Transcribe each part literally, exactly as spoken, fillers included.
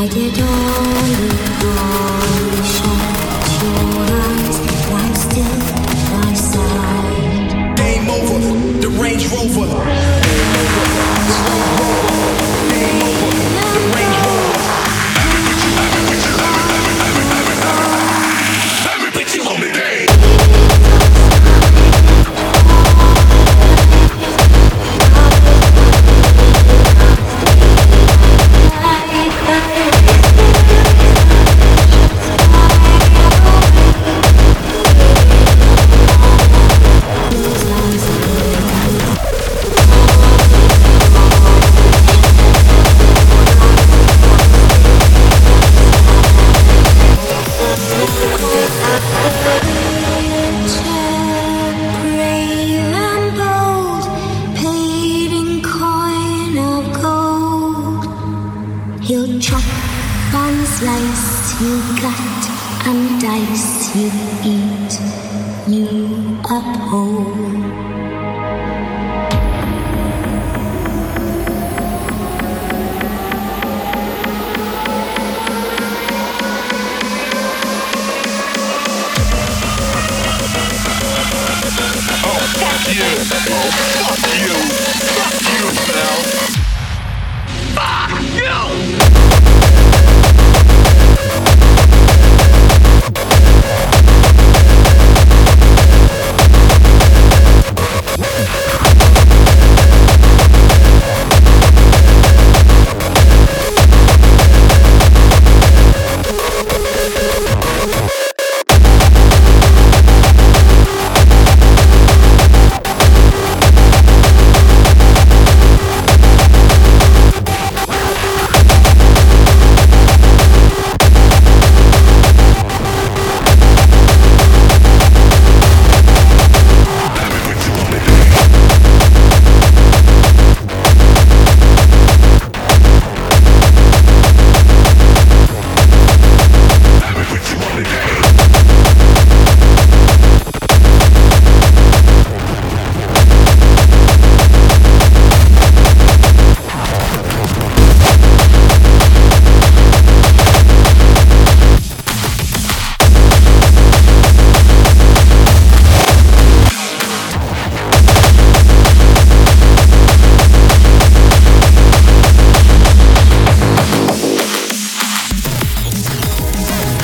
did all the polish shut your eyes while still by side. Game over, the Range Rover. Game over, the Range Rover. Game over, the Range Rover. Every bitch you on the day. He'll chop and slice, you cut and dice, you eat, you uphold. Oh, fuck you! Oh, fuck you! Fuck you, Phil! Fuck you!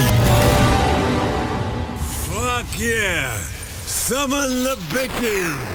Yeah, summon the Biggie!